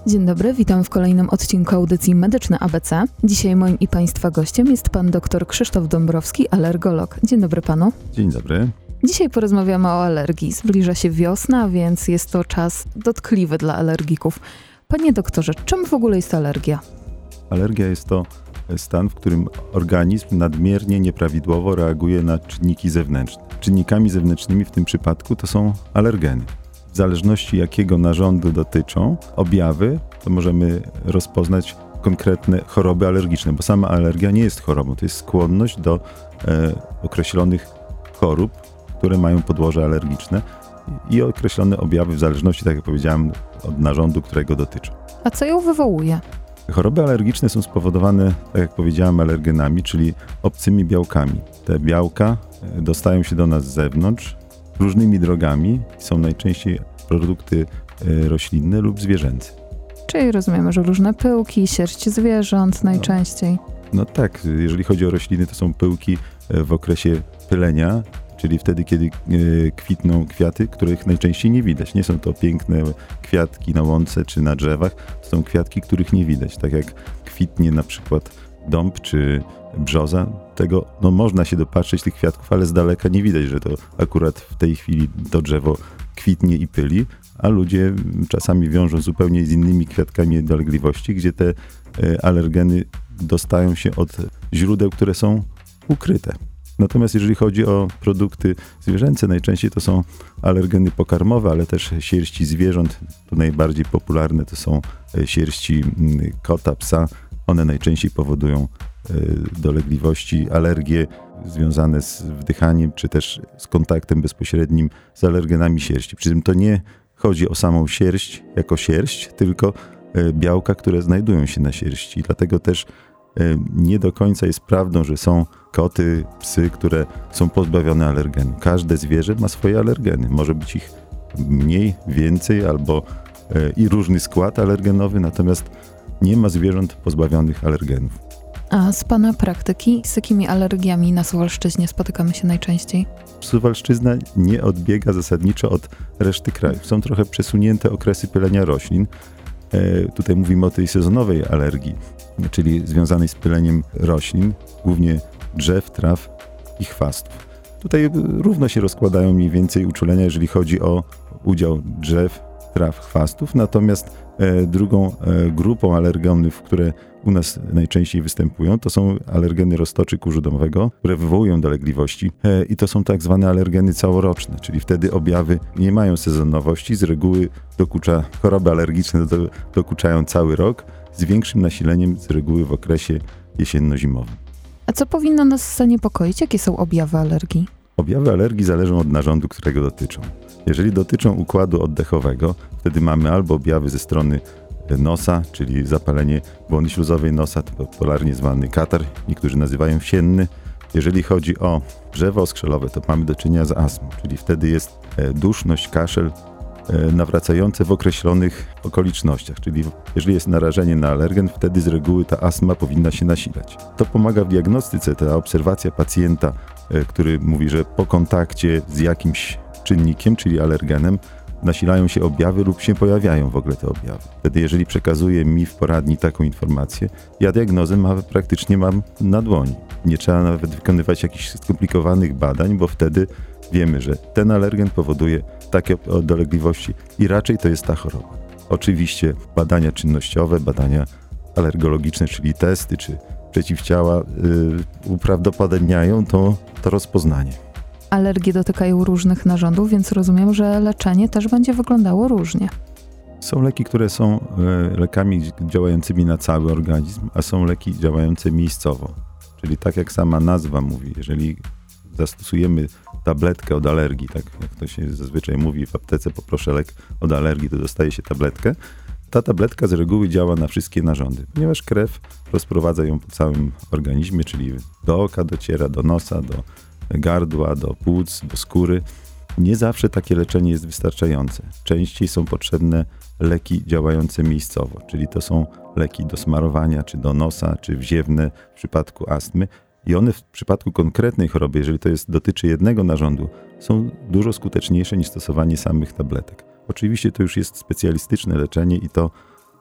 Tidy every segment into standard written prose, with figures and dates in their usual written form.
Dzień dobry, witam w kolejnym odcinku audycji Medyczne ABC. Dzisiaj moim i Państwa gościem jest pan dr Krzysztof Dąbrowski, alergolog. Dzień dobry panu. Dzień dobry. Dzisiaj porozmawiamy o alergii. Zbliża się wiosna, więc jest to czas dotkliwy dla alergików. Panie doktorze, czym w ogóle jest alergia? Alergia jest to stan, w którym organizm nadmiernie nieprawidłowo reaguje na czynniki zewnętrzne. Czynnikami zewnętrznymi w tym przypadku to są alergeny. W zależności jakiego narządu dotyczą objawy, to możemy rozpoznać konkretne choroby alergiczne, bo sama alergia nie jest chorobą, to jest skłonność do określonych chorób, które mają podłoże alergiczne i określone objawy w zależności, tak jak powiedziałem, od narządu, którego dotyczą. A co ją wywołuje? Choroby alergiczne są spowodowane, tak jak powiedziałem, alergenami, czyli obcymi białkami. Te białka dostają się do nas z zewnątrz różnymi drogami. Są najczęściej produkty roślinne lub zwierzęce. Czyli rozumiemy, że różne pyłki, sierść zwierząt najczęściej. No tak, jeżeli chodzi o rośliny, to są pyłki w okresie pylenia, czyli wtedy, kiedy kwitną kwiaty, których najczęściej nie widać. Nie są to piękne kwiatki na łące czy na drzewach, to są kwiatki, których nie widać. Tak jak kwitnie na przykład dąb czy brzoza, tego można się dopatrzyć tych kwiatków, ale z daleka nie widać, że to akurat w tej chwili to drzewo kwitnie i pyli, a ludzie czasami wiążą zupełnie z innymi kwiatkami dolegliwości, gdzie te alergeny dostają się od źródeł, które są ukryte. Natomiast jeżeli chodzi o produkty zwierzęce, najczęściej to są alergeny pokarmowe, ale też sierści zwierząt. Tu najbardziej popularne to są sierści kota, psa. One najczęściej powodują dolegliwości, alergie związane z wdychaniem, czy też z kontaktem bezpośrednim z alergenami sierści. Przy czym to nie chodzi o samą sierść jako sierść, tylko białka, które znajdują się na sierści. Dlatego też nie do końca jest prawdą, że są koty, psy, które są pozbawione alergenu. Każde zwierzę ma swoje alergeny. Może być ich mniej, więcej albo i różny skład alergenowy, natomiast nie ma zwierząt pozbawionych alergenów. A z pana praktyki, z jakimi alergiami na Suwalszczyźnie spotykamy się najczęściej? Suwalszczyzna nie odbiega zasadniczo od reszty kraju. Są trochę przesunięte okresy pylenia roślin. Tutaj mówimy o tej sezonowej alergii, czyli związanej z pyleniem roślin, głównie drzew, traw i chwastów. Tutaj równo się rozkładają mniej więcej uczulenia, jeżeli chodzi o udział drzew, traw, chwastów, natomiast drugą grupą alergenów, które u nas najczęściej występują, to są alergeny roztoczy kurzu domowego, które wywołują dolegliwości i to są tak zwane alergeny całoroczne, czyli wtedy objawy nie mają sezonowości, z reguły choroby alergiczne dokuczają cały rok, z większym nasileniem z reguły w okresie jesienno-zimowym. A co powinno nas zaniepokoić? Jakie są objawy alergii? Objawy alergii zależą od narządu, którego dotyczą. Jeżeli dotyczą układu oddechowego, wtedy mamy albo objawy ze strony nosa, czyli zapalenie błony śluzowej nosa, to popularnie zwany katar, niektórzy nazywają wsienny. Jeżeli chodzi o drzewo oskrzelowe, to mamy do czynienia z astmą, czyli wtedy jest duszność, kaszel nawracające w określonych okolicznościach, czyli jeżeli jest narażenie na alergen, wtedy z reguły ta astma powinna się nasilać. To pomaga w diagnostyce, ta obserwacja pacjenta, który mówi, że po kontakcie z jakimś czynnikiem, czyli alergenem, nasilają się objawy lub się pojawiają w ogóle te objawy. Wtedy jeżeli przekazuje mi w poradni taką informację, ja diagnozę praktycznie mam na dłoni. Nie trzeba nawet wykonywać jakichś skomplikowanych badań, bo wtedy wiemy, że ten alergen powoduje takie dolegliwości i raczej to jest ta choroba. Oczywiście badania czynnościowe, badania alergologiczne, czyli testy czy przeciwciała uprawdopodobniają to rozpoznanie. Alergie dotykają różnych narządów, więc rozumiem, że leczenie też będzie wyglądało różnie. Są leki, które są lekami działającymi na cały organizm, a są leki działające miejscowo. Czyli tak jak sama nazwa mówi, jeżeli zastosujemy tabletkę od alergii, tak jak to się zazwyczaj mówi w aptece, poproszę lek od alergii, to dostaje się tabletkę. Ta tabletka z reguły działa na wszystkie narządy, ponieważ krew rozprowadza ją po całym organizmie, czyli do oka dociera, do nosa, do gardła, do płuc, do skóry. Nie zawsze takie leczenie jest wystarczające. Częściej są potrzebne leki działające miejscowo, czyli to są leki do smarowania, czy do nosa, czy wziewne w przypadku astmy. I one w przypadku konkretnej choroby, jeżeli to dotyczy jednego narządu, są dużo skuteczniejsze niż stosowanie samych tabletek. Oczywiście to już jest specjalistyczne leczenie i to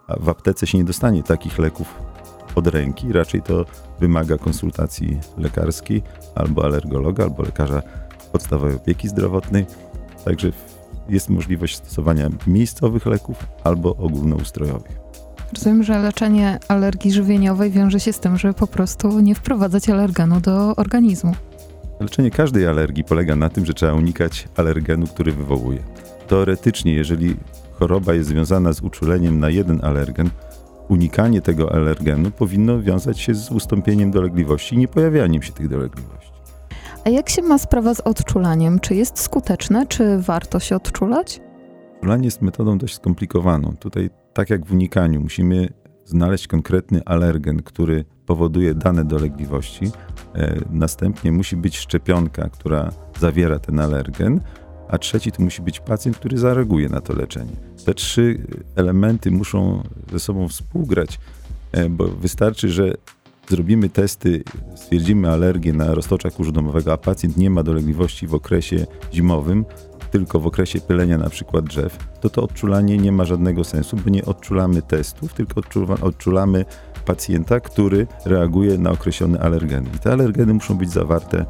A w aptece się nie dostanie takich leków od ręki, raczej to wymaga konsultacji lekarskiej albo alergologa, albo lekarza podstawowej opieki zdrowotnej. Także jest możliwość stosowania miejscowych leków albo ogólnoustrojowych. Rozumiem, że leczenie alergii żywieniowej wiąże się z tym, żeby po prostu nie wprowadzać alergenu do organizmu. Leczenie każdej alergii polega na tym, że trzeba unikać alergenu, który wywołuje. Teoretycznie, jeżeli choroba jest związana z uczuleniem na jeden alergen, unikanie tego alergenu powinno wiązać się z ustąpieniem dolegliwości i niepojawianiem się tych dolegliwości. A jak się ma sprawa z odczulaniem? Czy jest skuteczne? Czy warto się odczulać? Odczulanie jest metodą dość skomplikowaną. Tutaj, tak jak w unikaniu, musimy znaleźć konkretny alergen, który powoduje dane dolegliwości. Następnie musi być szczepionka, która zawiera ten alergen, a trzeci to musi być pacjent, który zareaguje na to leczenie. Te trzy elementy muszą ze sobą współgrać, bo wystarczy, że zrobimy testy, stwierdzimy alergię na roztocza kurzu domowego, a pacjent nie ma dolegliwości w okresie zimowym, tylko w okresie pylenia na przykład drzew, to odczulanie nie ma żadnego sensu, bo nie odczulamy testów, tylko odczulamy pacjenta, który reaguje na określone alergeny. I te alergeny muszą być zawarte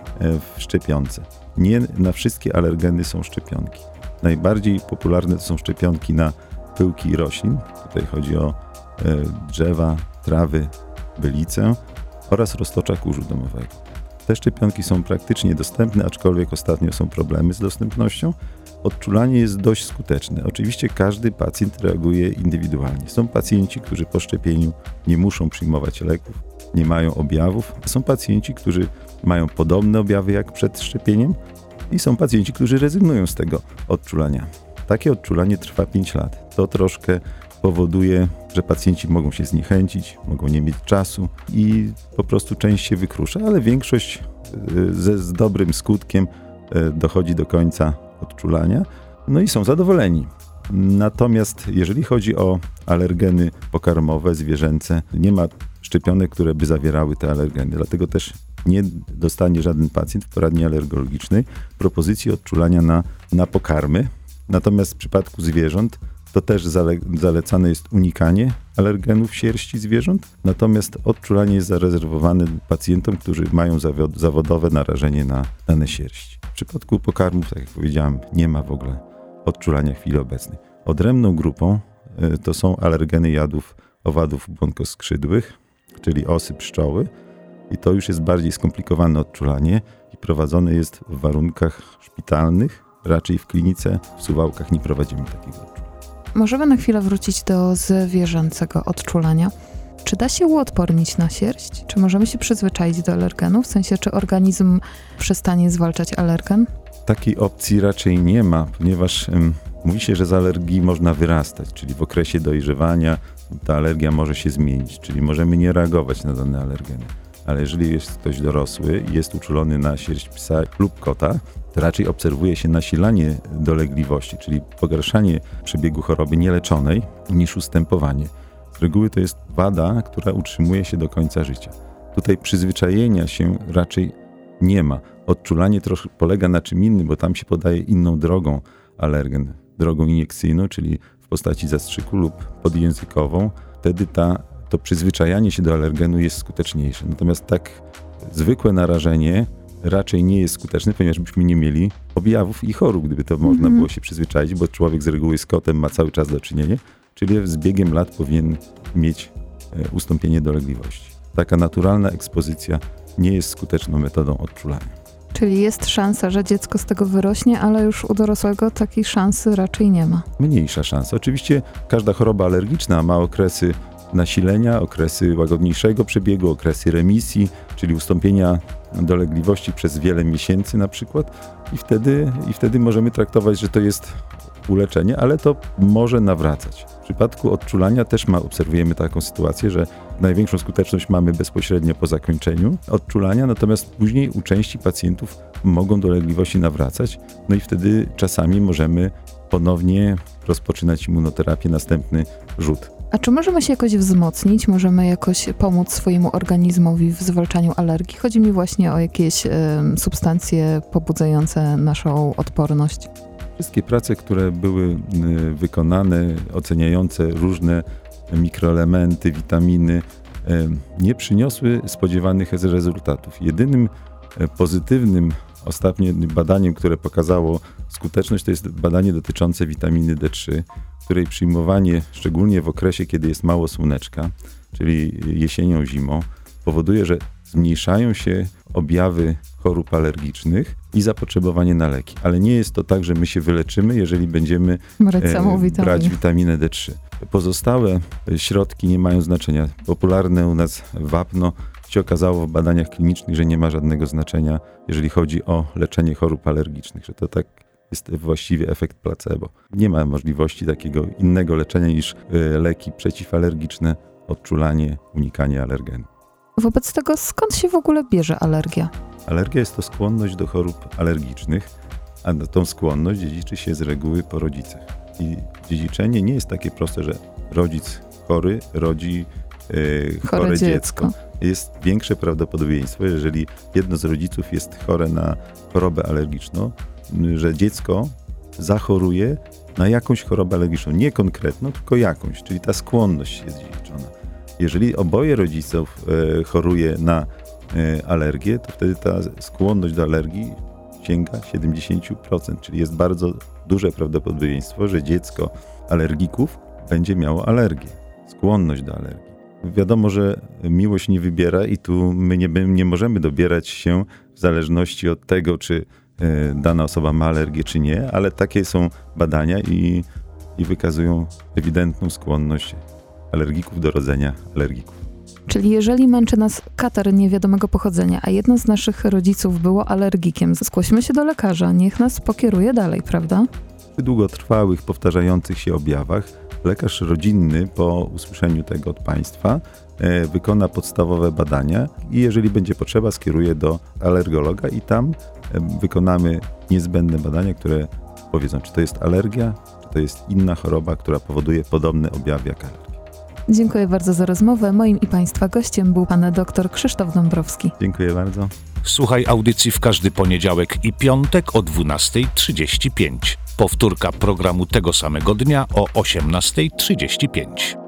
w szczepionce. Nie na wszystkie alergeny są szczepionki. Najbardziej popularne to są szczepionki na pyłki roślin. Tutaj chodzi o drzewa, trawy, bylicę oraz roztocza kurzu domowego. Te szczepionki są praktycznie dostępne, aczkolwiek ostatnio są problemy z dostępnością. Odczulanie jest dość skuteczne. Oczywiście każdy pacjent reaguje indywidualnie. Są pacjenci, którzy po szczepieniu nie muszą przyjmować leków, nie mają objawów. Są pacjenci, którzy mają podobne objawy jak przed szczepieniem i są pacjenci, którzy rezygnują z tego odczulania. Takie odczulanie trwa 5 lat. To troszkę powoduje, że pacjenci mogą się zniechęcić, mogą nie mieć czasu i po prostu część się wykrusza, ale większość z dobrym skutkiem dochodzi do końca odczulania, no i są zadowoleni. Natomiast jeżeli chodzi o alergeny pokarmowe, zwierzęce, nie ma szczepionek, które by zawierały te alergeny, dlatego też nie dostanie żaden pacjent w poradni alergologicznej propozycji odczulania na pokarmy. Natomiast w przypadku zwierząt to też zalecane jest unikanie alergenów sierści zwierząt, natomiast odczulanie jest zarezerwowane pacjentom, którzy mają zawodowe narażenie na dane sierści. W przypadku pokarmów, tak jak powiedziałem, nie ma w ogóle odczulania w chwili obecnej. Odrębną grupą to są alergeny jadów owadów błonkoskrzydłych, czyli osy, pszczoły, i to już jest bardziej skomplikowane odczulanie i prowadzone jest w warunkach szpitalnych, raczej w klinice, w Suwałkach nie prowadzimy takiego odczulania. Możemy na chwilę wrócić do zwierzęcego odczulania. Czy da się uodpornić na sierść? Czy możemy się przyzwyczaić do alergenów? W sensie, czy organizm przestanie zwalczać alergen? Takiej opcji raczej nie ma, ponieważ mówi się, że z alergii można wyrastać, czyli w okresie dojrzewania ta alergia może się zmienić, czyli możemy nie reagować na dane alergeny. Ale jeżeli jest ktoś dorosły i jest uczulony na sierść psa lub kota, to raczej obserwuje się nasilanie dolegliwości, czyli pogarszanie przebiegu choroby nieleczonej niż ustępowanie. Z reguły to jest wada, która utrzymuje się do końca życia. Tutaj przyzwyczajenia się raczej nie ma. Odczulanie troszkę polega na czym innym, bo tam się podaje inną drogą alergen. Drogą iniekcyjną, czyli w postaci zastrzyku lub podjęzykową. Wtedy to przyzwyczajanie się do alergenu jest skuteczniejsze. Natomiast tak zwykłe narażenie raczej nie jest skuteczne, ponieważ byśmy nie mieli objawów i chorób, gdyby to można było się przyzwyczaić, bo człowiek z reguły z kotem ma cały czas do czynienia, czyli z biegiem lat powinien mieć ustąpienie dolegliwości. Taka naturalna ekspozycja nie jest skuteczną metodą odczulania. Czyli jest szansa, że dziecko z tego wyrośnie, ale już u dorosłego takiej szansy raczej nie ma. Mniejsza szansa. Oczywiście każda choroba alergiczna ma okresy nasilenia, okresy łagodniejszego przebiegu, okresy remisji, czyli ustąpienia dolegliwości przez wiele miesięcy na przykład i wtedy możemy traktować, że to jest uleczenie, ale to może nawracać. W przypadku odczulania też obserwujemy taką sytuację, że największą skuteczność mamy bezpośrednio po zakończeniu odczulania, natomiast później u części pacjentów mogą dolegliwości nawracać, no i wtedy czasami możemy ponownie rozpoczynać immunoterapię, następny rzut. A czy możemy się jakoś wzmocnić? Możemy jakoś pomóc swojemu organizmowi w zwalczaniu alergii? Chodzi mi właśnie o jakieś substancje pobudzające naszą odporność. Wszystkie prace, które były wykonane, oceniające różne mikroelementy, witaminy nie przyniosły spodziewanych rezultatów. Jedynym pozytywnym ostatnim badaniem, które pokazało skuteczność, to jest badanie dotyczące witaminy D3, której przyjmowanie, szczególnie w okresie, kiedy jest mało słoneczka, czyli jesienią, zimą, powoduje, że zmniejszają się objawy chorób alergicznych i zapotrzebowanie na leki. Ale nie jest to tak, że my się wyleczymy, jeżeli będziemy brać witaminę D3. Pozostałe środki nie mają znaczenia. Popularne u nas wapno się okazało w badaniach klinicznych, że nie ma żadnego znaczenia, jeżeli chodzi o leczenie chorób alergicznych, że to tak jest właściwie efekt placebo. Nie ma możliwości takiego innego leczenia niż leki przeciwalergiczne, odczulanie, unikanie alergenu. Wobec tego skąd się w ogóle bierze alergia? Alergia jest to skłonność do chorób alergicznych, a tą skłonność dziedziczy się z reguły po rodzicach. I dziedziczenie nie jest takie proste, że rodzic chory rodzi chore dziecko. Jest większe prawdopodobieństwo, jeżeli jedno z rodziców jest chore na chorobę alergiczną, że dziecko zachoruje na jakąś chorobę alergiczną. Nie konkretną, tylko jakąś, czyli ta skłonność jest dziedziczona. Jeżeli oboje rodziców choruje na alergię, to wtedy ta skłonność do alergii sięga 70%, czyli jest bardzo duże prawdopodobieństwo, że dziecko alergików będzie miało alergię, skłonność do alergii. Wiadomo, że miłość nie wybiera i tu my nie możemy dobierać się w zależności od tego, czy dana osoba ma alergię, czy nie, ale takie są badania i wykazują ewidentną skłonność alergików do rodzenia alergików. Czyli jeżeli męczy nas katar niewiadomego pochodzenia, a jedno z naszych rodziców było alergikiem, zgłośmy się do lekarza, niech nas pokieruje dalej, prawda? W długotrwałych, powtarzających się objawach lekarz rodzinny po usłyszeniu tego od państwa wykona podstawowe badania i jeżeli będzie potrzeba, skieruje do alergologa i tam wykonamy niezbędne badania, które powiedzą, czy to jest alergia, czy to jest inna choroba, która powoduje podobne objawy jak alergia. Dziękuję bardzo za rozmowę. Moim i Państwa gościem był pan dr Krzysztof Dąbrowski. Dziękuję bardzo. Słuchaj audycji w każdy poniedziałek i piątek o 12:35. Powtórka programu tego samego dnia o 18:35.